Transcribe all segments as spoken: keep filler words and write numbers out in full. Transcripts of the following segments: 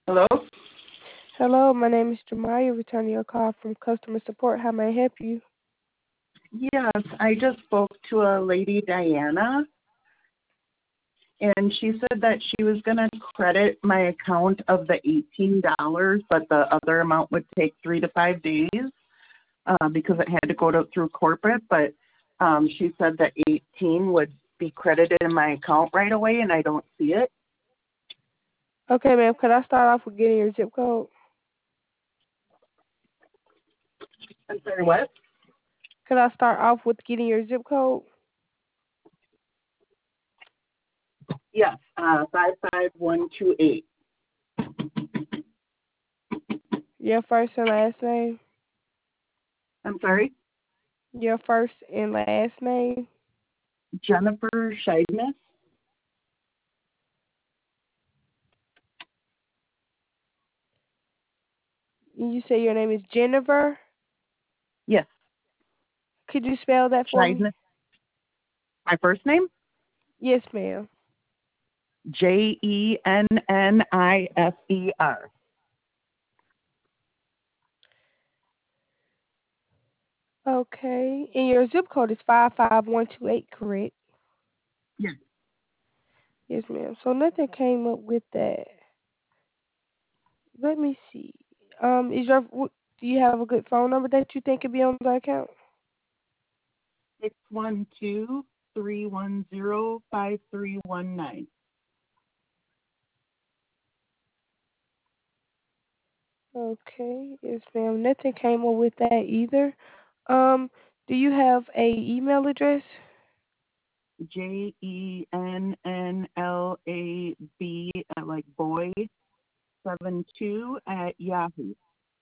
Hello? Hello, my name is Jemiah, returning your call from customer support. How may I help you? Yes, I just spoke to a lady, Diana, and she said that she was going to credit my account of the eighteen dollars, but the other amount would take three to five days uh, because it had to go to, through corporate. But um, she said that eighteen would be credited in my account right away, and I don't see it. Okay, ma'am, could I start off with getting your zip code? I'm sorry, what? Could I start off with getting your zip code? Yes, uh, five five one two eight. Your first and last name? I'm sorry? Your first and last name? Jennifer Scheidness? You say your name is Jennifer? Yes, Could you spell that for me? Scheidness. My first name? Yes, ma'am. J E N N I F E R. Okay, and your zip code is five five one two eight, correct? Yes. Yes, ma'am. So nothing came up with that. Let me see. Um, is your w- do you have a good phone number that you think could be on the account? Six one two three one zero five three one nine. Okay, yes, ma'am. Nothing came up with that either. Um, do you have a email address? J E N N L A B, uh, like boy, seven two at Yahoo.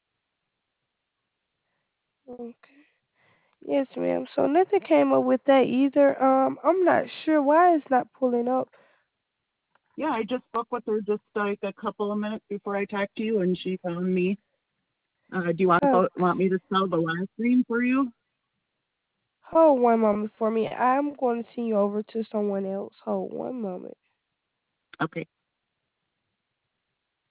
Okay. Yes, ma'am. So nothing came up with that either. Um, I'm not sure why it's not pulling up. Yeah, I just spoke with her just like a couple of minutes before I talked to you, and she found me. Uh, do you want Oh, to, want me to spell the last name for you? hold one moment for me. I'm going to send you over to someone else. Hold one moment. Okay.